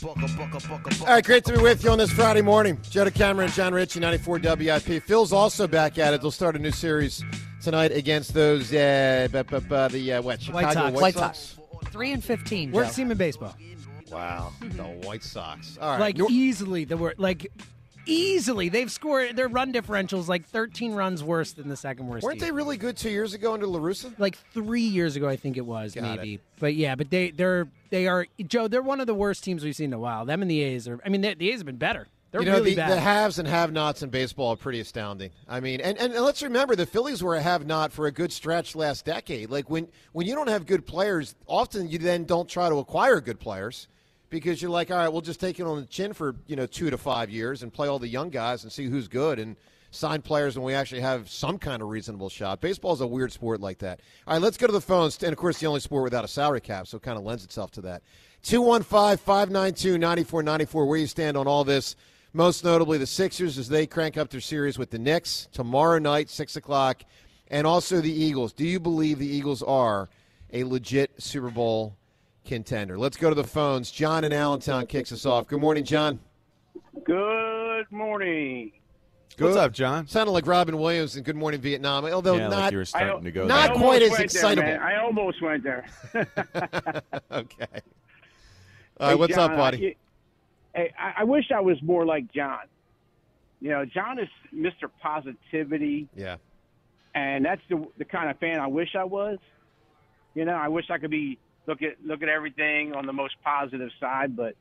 All right, great to be with you on this Friday morning. Joe Cameron, John Ritchie, 94 WIP. Phil's also back at it. They'll start a new series tonight against those Chicago White Sox. 3-15. Worst team in baseball. Wow, the White Sox. All right, Like easily easily they've scored their run differentials like 13 runs worse than the second worst. Weren't team. they really good 2 years ago under La Russa? Like 3 years ago, I think it was. Got maybe. it. But yeah, but they are Joe. They're one of the worst teams we've seen in a while. Them and the A's are. I mean, the A's have been better. They're really bad. The haves and have-nots in baseball are pretty astounding. I mean, and let's remember the Phillies were a have-not for a good stretch last decade. Like when you don't have good players, often you then don't try to acquire good players because you're like, all right, we'll just take it on the chin for 2 to 5 years and play all the young guys and see who's good and sign players when we actually have some kind of reasonable shot. Baseball is a weird sport like that. All right, let's go to the phones. And, of course, the only sport without a salary cap, so it kind of lends itself to that. 215-592-9494, where you stand on all this. Most notably, the Sixers as they crank up their series with the Knicks tomorrow night, 6 o'clock, and also the Eagles. Do you believe the Eagles are a legit Super Bowl contender? Let's go to the phones. John in Allentown kicks us off. Good morning, John. Good morning. Good. What's up, John? Sounded like Robin Williams in Good Morning Vietnam, although Yeah, not like you were starting to go not there. quite as There, excitable. man. I almost went there. Okay. All right, what's John, up, buddy? I wish I was more like John. John is Mr. Positivity, Yeah. and that's the kind of fan I wish I was. I wish I could be look at everything on the most positive side, but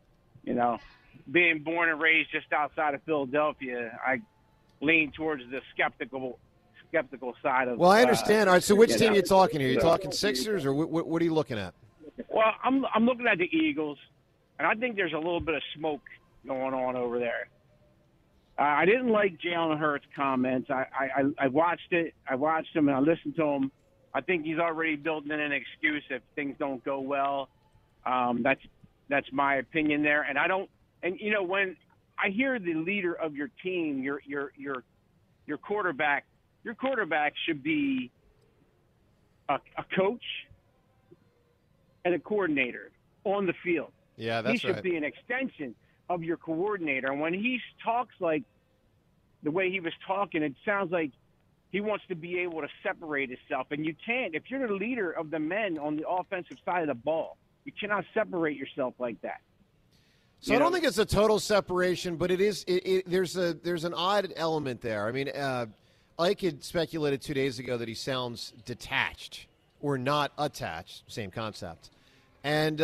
being born and raised just outside of Philadelphia, I lean towards the skeptical side of. Well, I understand. All right, so which team are you talking here? Are you talking Sixers, or what are you looking at? Well, I'm looking at the Eagles, and I think there's a little bit of smoke going on over there. I didn't like Jalen Hurts' comments. I watched it. I watched him, and I listened to him. I think he's already building in an excuse if things don't go well. That's my opinion there, and I don't. And when I hear the leader of your team, your quarterback should be a coach and a coordinator on the field. Yeah, that's he should right. be an extension of your coordinator. And when he talks like the way he was talking, it sounds like he wants to be able to separate himself. And you can't. If you're the leader of the men on the offensive side of the ball, you cannot separate yourself like that. So I don't think it's a total separation, but it is. There's an odd element there. I mean, Ike had speculated 2 days ago that he sounds detached or not attached. Same concept. And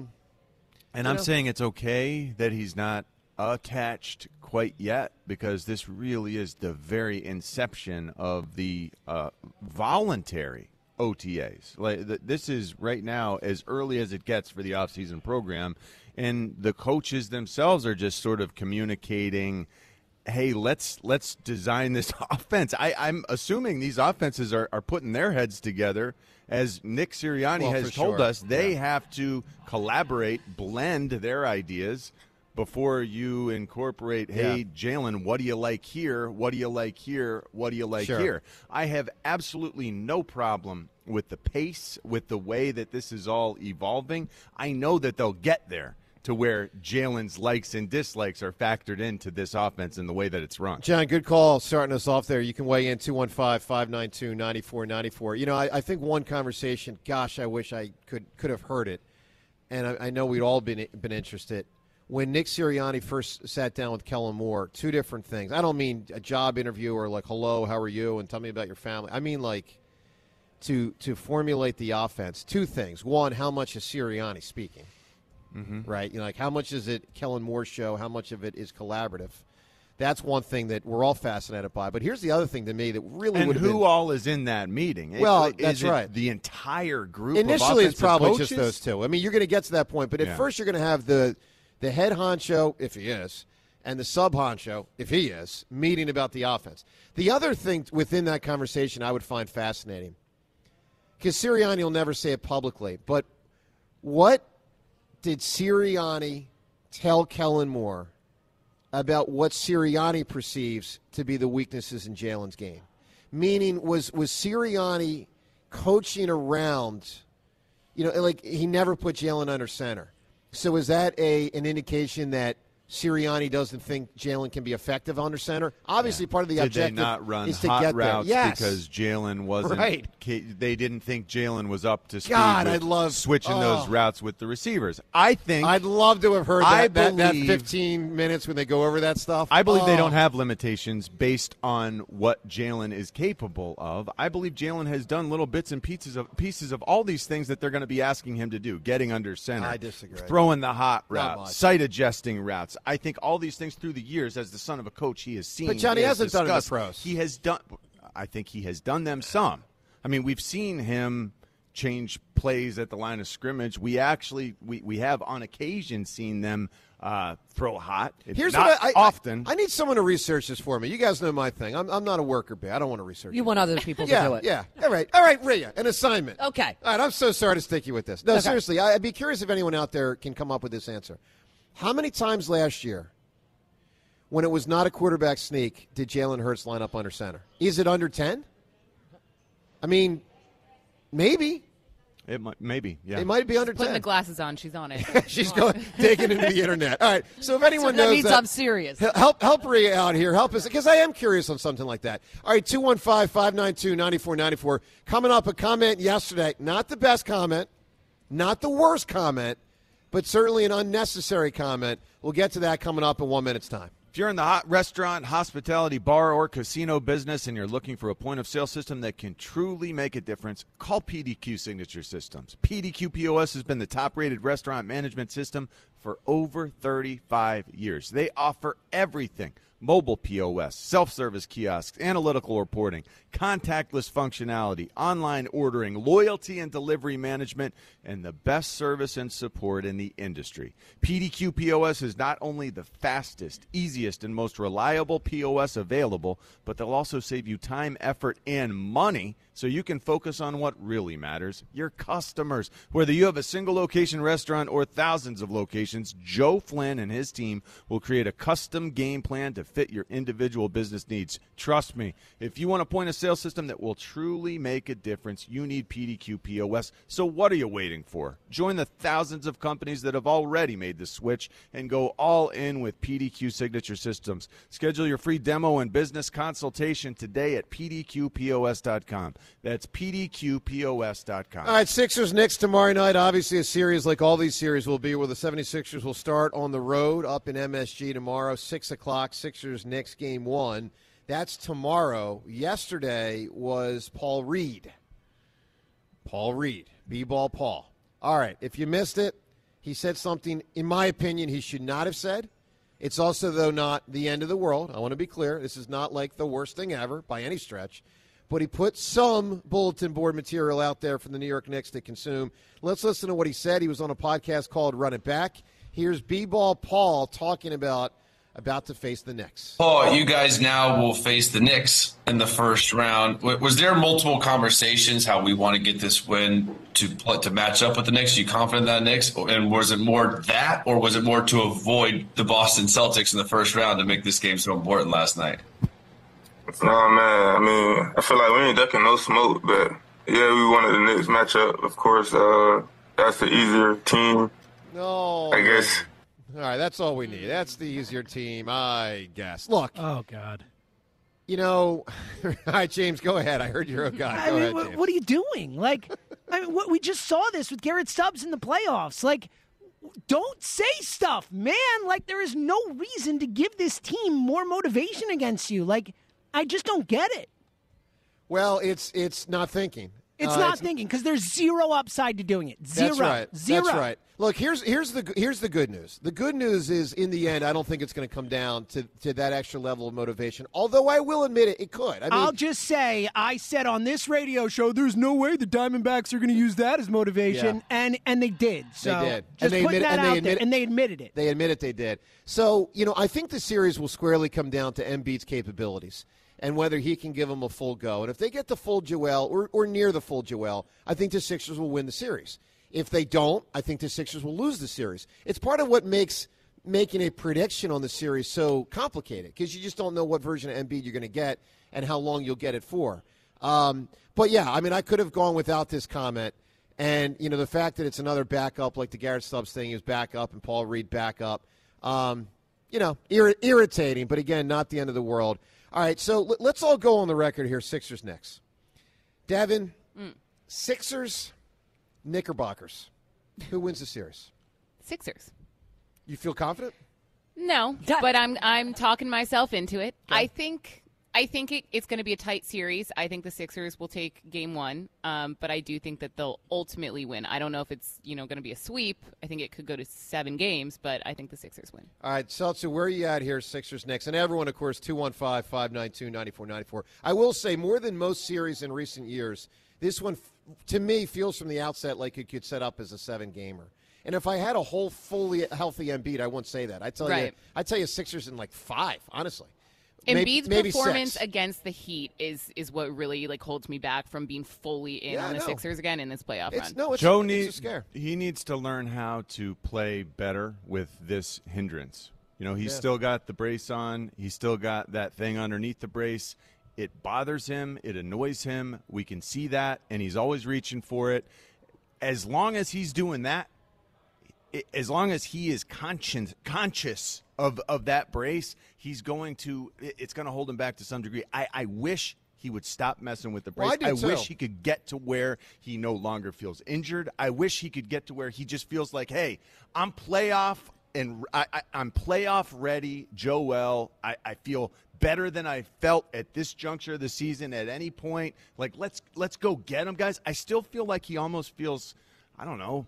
I'm saying it's okay that he's not attached quite yet, because this really is the very inception of the voluntary OTAs. This is right now as early as it gets for the offseason program, and the coaches themselves are just sort of communicating, hey, let's design this offense. I'm assuming these offenses are putting their heads together. As Nick Sirianni has told us, they have to collaborate, blend their ideas before you incorporate, hey, Jalen, what do you like here? What do you like here? What do you like here? I have absolutely no problem with the pace, with the way that this is all evolving. I know that they'll get there to where Jalen's likes and dislikes are factored into this offense and the way that it's run. John, good call starting us off there. You can weigh in 215-592-9494. I think one conversation, gosh, I wish I could have heard it, and I know we'd all been interested. When Nick Sirianni first sat down with Kellen Moore, two different things. I don't mean a job interview or like, hello, how are you, and tell me about your family. I mean like to formulate the offense. Two things. One, how much is Sirianni speaking? Mm-hmm. Right? Like how much is it Kellen Moore's show? How much of it is collaborative? That's one thing that we're all fascinated by. But here's the other thing to me that really would have been. And who all is in that meeting? Well, that's right. The entire group Initially, of it's probably coaches? just those two. I mean, you're going to get to that point. But at first, you're going to have the head honcho, if he is, and the sub honcho, if he is, meeting about the offense. The other thing within that conversation I would find fascinating, because Sirianni will never say it publicly, but what did Sirianni tell Kellen Moore about what Sirianni perceives to be the weaknesses in Jalen's game? Meaning, was Sirianni coaching around, like he never put Jalen under center. So is that an indication that Sirianni doesn't think Jalen can be effective under center? Obviously, part of the objective Did they not run is to hot get routes there. Yes. because Jalen wasn't? Right. They didn't think Jalen was up to speed. God, with I'd love switching those routes with the receivers. I think I'd love to have heard I that 15 believe- minutes when they go over that stuff. I believe they don't have limitations based on what Jalen is capable of. I believe Jalen has done little bits and pieces of all these things that they're going to be asking him to do: getting under center, I disagree. throwing the hot Not route, much. sight adjusting routes. I think all these things through the years, as the son of a coach, he has seen. But Johnny he has hasn't done it in the discussed. pros. He has done. I think he has done them some. I mean, we've seen him change plays at the line of scrimmage. We actually we have on occasion seen them throw hot. It's Here's not what often. I need someone to research this for me. You guys know my thing. I'm not a worker bee. I don't want to research. You it. want other people to Yeah, do it. yeah. All right, Rhea, an assignment. Okay. All right, I'm so sorry to stick you with this. No, Okay. seriously, I'd be curious if anyone out there can come up with this answer. How many times last year, when it was not a quarterback sneak, did Jalen Hurts line up under center? Is it under 10? I mean, maybe. It might, maybe, yeah. It might be under Putting 10. the glasses on. She's on it. She's going digging into the internet. All right. So if anyone that knows means I'm serious. help Rhea out here. Help us, because I am curious on something like that. All right, 215-592-9494. Coming up, a comment yesterday. Not the best comment, not the worst comment, but certainly an unnecessary comment. We'll get to that coming up in 1 minute's time. If you're in the hot restaurant, hospitality, bar, or casino business and you're looking for a point-of-sale system that can truly make a difference, call PDQ Signature Systems. PDQ POS has been the top-rated restaurant management system for over 35 years. They offer everything: mobile POS, self-service kiosks, analytical reporting, contactless functionality, online ordering, loyalty and delivery management, and the best service and support in the industry. PDQ POS is not only the fastest, easiest, and most reliable POS available, but they'll also save you time, effort, and money so you can focus on what really matters: your customers. Whether you have a single location restaurant or thousands of locations, Joe Flynn and his team will create a custom game plan to fit your individual business needs. Trust me, if you want a point-of-sale system that will truly make a difference, you need PDQ POS. So what are you waiting for? Join the thousands of companies that have already made the switch and go all in with PDQ Signature Systems. Schedule your free demo and business consultation today at pdqpos.com. That's pdqpos.com. All right, Sixers-Knicks tomorrow night. Obviously a series like all these series will be, where the 76ers will start on the road up in MSG tomorrow, 6 o'clock, Sixers-Knicks game 1. That's tomorrow. Yesterday was Paul Reed. Paul Reed, B-Ball Paul. All right, if you missed it, he said something, in my opinion, he should not have said. It's also, though, not the end of the world. I want to be clear. This is not like the worst thing ever by any stretch. But he put some bulletin board material out there for the New York Knicks to consume. Let's listen to what he said. He was on a podcast called Run It Back. Here's B-Ball Paul talking about to face the Knicks. Paul, you guys now will face the Knicks in the first round. Was there multiple conversations how we want to get this win to match up with the Knicks? Are you confident in that Knicks? And was it more that, or was it more to avoid the Boston Celtics in the first round to make this game so important last night? Nah, man. I mean, I feel like we ain't ducking no smoke, but yeah, we wanted the Knicks matchup. Of course, that's the easier team. No. I guess. All right, that's all we need. That's the easier team, I guess. Look, Oh, God. you know, all right, James, go ahead. I heard you're a guy. Go ahead, James. What are you doing? Like, we just saw this with Garrett Stubbs in the playoffs. Like, don't say stuff, man. Like, there is no reason to give this team more motivation against you. Like, I just don't get it. Well, it's not thinking. It's not thinking, because there's zero upside to doing it. Zero. That's right. Zero. That's right. Look, here's the good news. The good news is, in the end, I don't think it's going to come down to that extra level of motivation. Although I will admit it could. I mean, I'll just say, I said on this radio show, there's no way the Diamondbacks are going to use that as motivation, and they did. So they did. Just And they putting admit- that and they out admit there, it. and they admitted it. They admitted they did. So, I think the series will squarely come down to Embiid's capabilities and whether he can give them a full go. And if they get the full Joel or near the full Joel, I think the Sixers will win the series. If they don't, I think the Sixers will lose the series. It's part of what makes making a prediction on the series so complicated, because you just don't know what version of Embiid you're going to get and how long you'll get it for. But, yeah, I mean, I could have gone without this comment, And, the fact that it's another backup, like the Garrett Stubbs thing is backup and Paul Reed backup, irritating, but again, not the end of the world. All right, so let's all go on the record here, Sixers-Knicks. Devin, Sixers, Knickerbockers. Who wins the series? Sixers. You feel confident? No, but I'm talking myself into it. Okay. I think it's going to be a tight series. I think the Sixers will take game one, but I do think that they'll ultimately win. I don't know if it's going to be a sweep. I think it could go to 7 games, but I think the Sixers win. All right, Seltzer, where are you at here, Sixers Knicks? And everyone, of course, 215-592-9494. I will say, more than most series in recent years, this one, to me, feels from the outset like it could set up as a 7-gamer. And if I had a whole fully healthy Embiid, I wouldn't say that. I'd tell you Sixers in 5, honestly. Embiid's maybe performance 6 against the Heat is what really holds me back from being fully in on the Sixers again in this playoff run. Joe it's a scare. He needs to learn how to play better with this hindrance. He's still got the brace on. He's still got that thing underneath the brace. It bothers him. It annoys him. We can see that, and he's always reaching for it. As long as he's doing that, as long as he is conscious of that brace, it's going to hold him back to some degree. I wish he would stop messing with the brace. Well, I wish he could get to where he no longer feels injured. I wish he could get to where he just feels like, hey, I'm playoff and I'm playoff ready, Joel. I feel better than I felt at this juncture of the season at any point. Like, let's go get him, guys. I still feel like he almost feels, I don't know,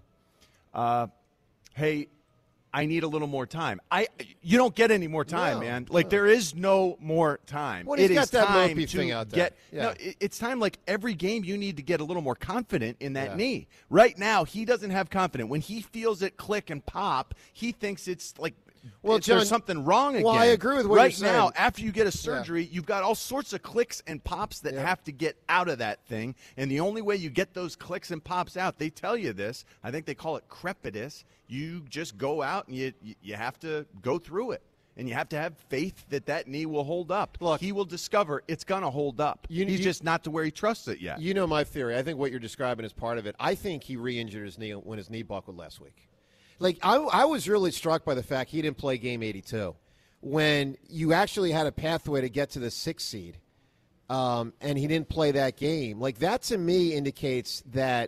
hey, I need a little more time. You don't get any more time, man. There is no more time. Well, he's got that time mopey thing out there. It's time. Like every game, you need to get a little more confident in that knee. Right now, he doesn't have confidence. When he feels it click and pop, he thinks it's like. Well, John, there's something wrong again. Well, I agree with what you're saying. Right now, after you get a surgery, you've got all sorts of clicks and pops that have to get out of that thing. And the only way you get those clicks and pops out, they tell you this. I think they call it crepitus. You just go out and you have to go through it. And you have to have faith that knee will hold up. Look, he will discover it's going to hold up. He's just not to where he trusts it yet. You know my theory. I think what you're describing is part of it. I think he re-injured his knee when his knee buckled last week. I was really struck by the fact he didn't play game 82 when you actually had a pathway to get to the 6th seed, and he didn't play that game. That to me indicates that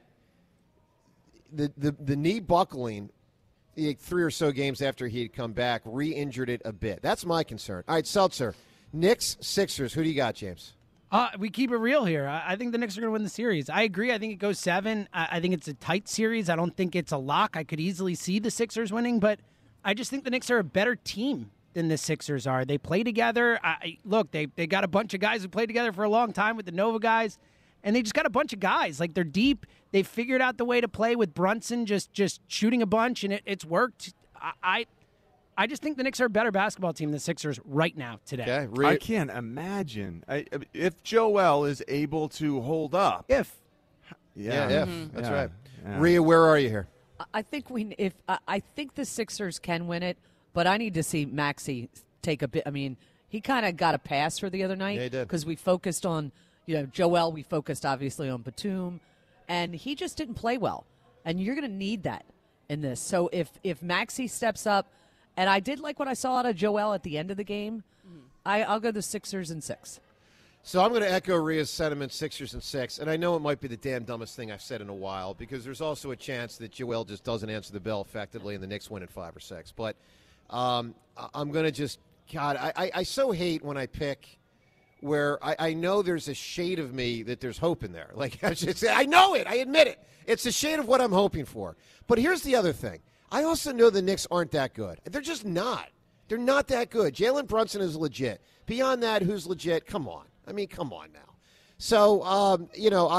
the knee buckling 3 or so games after he had come back re-injured it a bit. That's my concern. All right, Seltzer, Knicks, Sixers. Who do you got, James? We keep it real here. I think the Knicks are going to win the series. I agree. I think it goes 7. I think it's a tight series. I don't think it's a lock. I could easily see the Sixers winning, but I just think the Knicks are a better team than the Sixers are. They play together. Look, they got a bunch of guys who played together for a long time with the Nova guys, and they just got a bunch of guys. They're deep. They figured out the way to play with Brunson just shooting a bunch, and it's worked. I just think the Knicks are a better basketball team than the Sixers right now, today. Okay, I can't imagine. If Joel is able to hold up. If. That's right. Yeah. Rhea, where are you here? I think I think the Sixers can win it, but I need to see Maxey take a bit. I mean, he kind of got a pass for the other night. Yeah, he did. Because we focused on, Joel. We focused, obviously, on Batum, and he just didn't play well. And you're going to need that in this. So if Maxey steps up, and I did like what I saw out of Joel at the end of the game. I'll go the Sixers in 6. So I'm going to echo Rhea's sentiment, Sixers in 6. And I know it might be the damn dumbest thing I've said in a while because there's also a chance that Joel just doesn't answer the bell effectively and the Knicks win at 5 or 6. But I'm going to just – God, I so hate when I pick where I know there's a shade of me that there's hope in there. I know it. I admit it. It's a shade of what I'm hoping for. But here's the other thing. I also know the Knicks aren't that good. They're just not. They're not that good. Jalen Brunson is legit. Beyond that, who's legit? Come on. I mean, come on now. So, I'm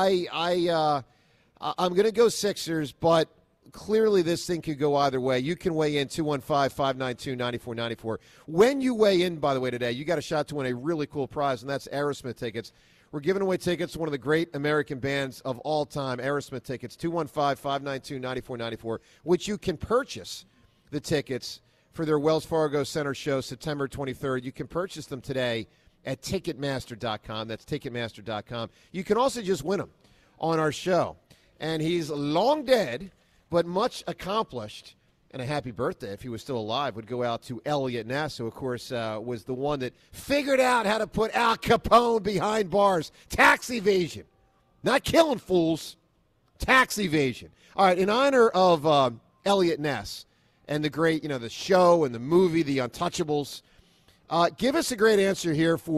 going to go Sixers, but clearly this thing could go either way. You can weigh in 215-592-9494. When you weigh in, by the way, today, you got a shot to win a really cool prize, and that's Aerosmith tickets. We're giving away tickets to one of the great American bands of all time, Aerosmith tickets, 215-592-9494, which you can purchase the tickets for their Wells Fargo Center show September 23rd. You can purchase them today at Ticketmaster.com. That's Ticketmaster.com. You can also just win them on our show. and he's long dead, but much accomplished. And a happy birthday, if he was still alive, would go out to Elliot Ness, who, of course, was the one that figured out how to put Al Capone behind bars. Tax evasion. Not killing fools. Tax evasion. All right, in honor of Elliot Ness and the great, the show and the movie, The Untouchables, give us a great answer here at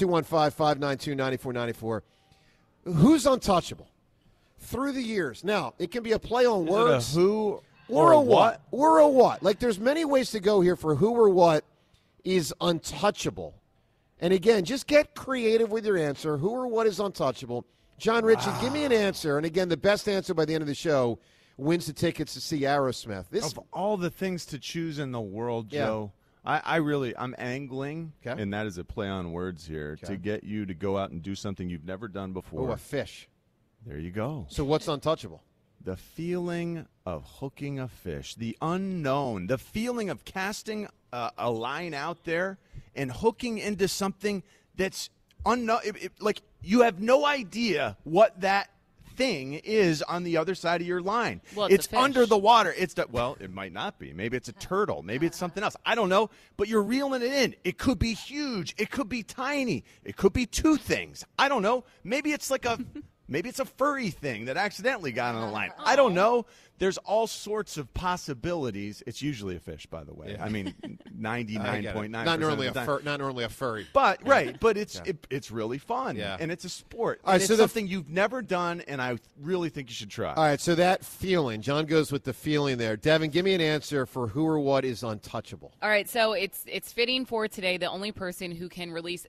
215-592-9494. Who's untouchable through the years? Now, it can be a play on words. Who or a what? Or a what? Like, there's many ways to go here for who or what is untouchable. And again, just get creative with your answer. Who or what is untouchable? John Ritchie, give me an answer. And again, the best answer by the end of the show wins the tickets to see Aerosmith. Of all the things to choose in the world, Joe, I'm angling, and that is a play on words here, to get you to go out and do something you've never done before. Oh, a fish. There you go. So what's untouchable? The feeling of hooking a fish, the unknown, the feeling of casting a line out there and hooking into something that's unknown. Like, you have no idea what that thing is on the other side of your line. Well, it's under the water. It might not be. Maybe it's a turtle. Maybe it's something else. I don't know. But you're reeling it in. It could be huge. It could be tiny. It could be two things. I don't know. Maybe it's like a maybe it's a furry thing that accidentally got on the line. I don't know. There's all sorts of possibilities. It's usually a fish, by the way. Yeah. I mean, 99.9%. Not normally a furry. But but it's really fun. Yeah. And it's a sport. All right, and it's something you've never done, and I really think you should try. All right, so that feeling, John goes with the feeling there. Devin, give me an answer for who or what is untouchable. All right, so it's fitting for today, the only person who can release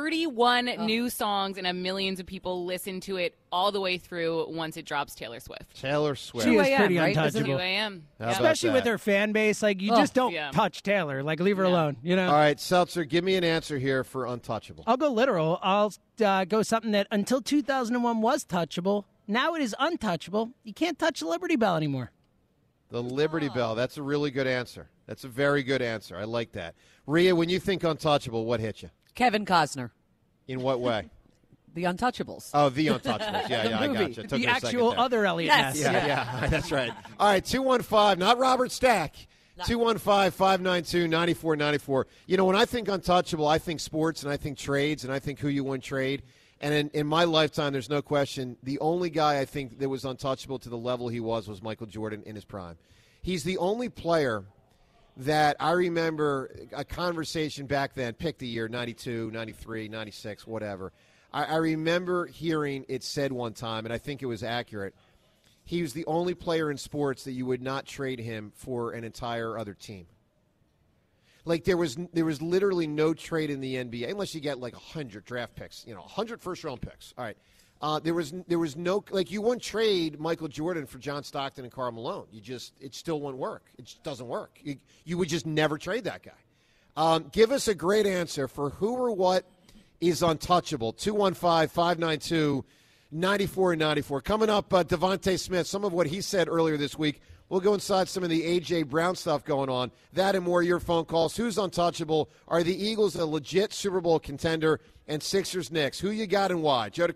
31 new songs and have millions of people listen to it all the way through once it drops, Taylor Swift. Taylor Swift. She is pretty right? untouchable. 2 a.m. Especially with her fan base. Like, you just don't touch Taylor. Like, leave her alone, All right, Seltzer, give me an answer here for untouchable. I'll go literal. I'll go something that until 2001 was touchable. Now it is untouchable. You can't touch the Liberty Bell anymore. The Liberty Bell. That's a really good answer. That's a very good answer. I like that. Rhea, when you think untouchable, what hit you? Kevin Costner. In what way? The Untouchables. Oh, The Untouchables. Yeah, I got you. Took The me a second actual there. other Elliot Yes. Ness. Yeah, that's right. All right, 215, not Robert Stack. 215-592-9494. When I think untouchable, I think sports and I think trades and I think who you win trade. And in my lifetime, there's no question, the only guy I think that was untouchable to the level he was Michael Jordan in his prime. He's the only player that I remember a conversation back then, pick the year, 92, 93, 96, whatever. I remember hearing it said one time, and I think it was accurate, he was the only player in sports that you would not trade him for an entire other team. Like, there was literally no trade in the NBA, unless you get like 100 draft picks, 100 first-round picks. All right. There was no, like, you wouldn't trade Michael Jordan for John Stockton and Karl Malone. It still wouldn't work. It just doesn't work. You would just never trade that guy. Give us a great answer for who or what is untouchable. 215-592-9494. Coming up, Devontae Smith, some of what he said earlier this week. We'll go inside some of the A.J. Brown stuff going on. That and more, your phone calls. Who's untouchable? Are the Eagles a legit Super Bowl contender? And Sixers Knicks. Who you got and why? Joe